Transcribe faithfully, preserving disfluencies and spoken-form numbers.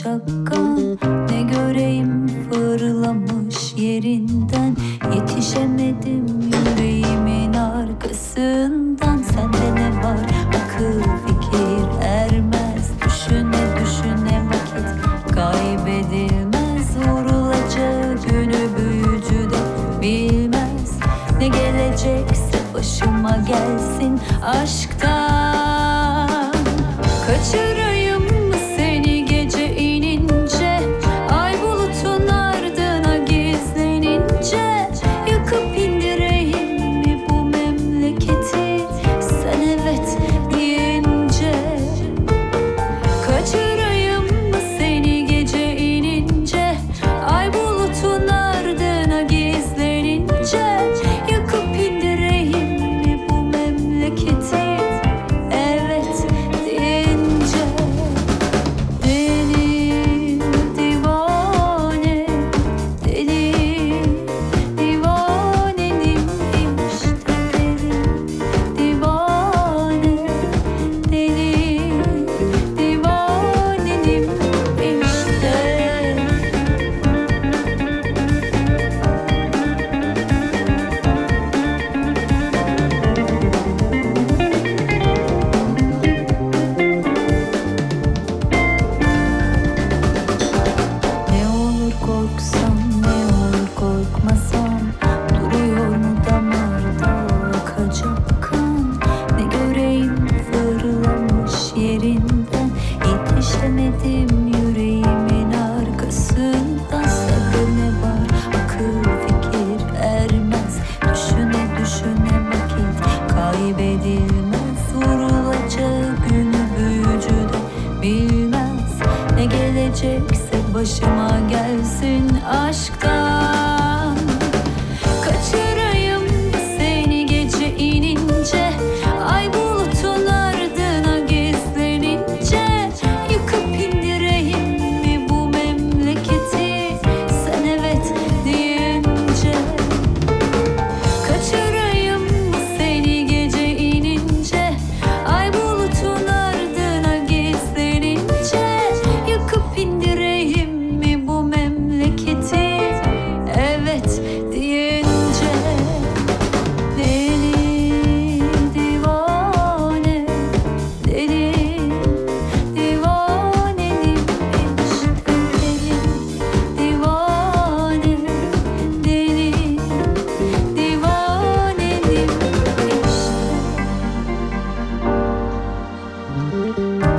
çakkan. Ne göreyim fırlamış yerinden, yetişemedim yüreğimin arkasından. Sende ne var akıl fikir ermez, düşüne düşüne vakit kaybedilmez. Vurulacağı günü büyücü de bilmez, ne gelecekse başıma gelsin aşktan. Kaçırayım mı seni gece inince, ay bulutun ardına gizlenince? Yakıp indireyim mi bu memleketi, sen evet deyince? Kaçırayım mı seni gece inince, ay bulutun ardına gizlenince? Yakıp indireyim mi bu memleketi, evet deyince? Deli divane, deli divanenim işte, deli divane, deli divanenim işte. Ne olur korksam, ne olur korkmasam, duruyor mu damarda akacak kan? Ne göreyim fırlamış yerinden, yetişemedim yüreğimin arkasından. Sende ne var akıl fikir ermez, düşüne düşüne vakit kaybedilmez. Vurulacağı günü büyücü de bilmez, ne gelecekse başıma gelsin aşktan. Kaçırayım mı seni gece inince, ay bulutun ardına gizlenince? Yıkıp indireyim mi bu memleketi, sen evet deyince? Kaçırayım mı seni gece inince, ay bulutun ardına gizlenince? Yıkıp indireyim mi bu memleketi, evet deyince? Deli divane, deli divanenim işte, deli divane, deli divanenim işte.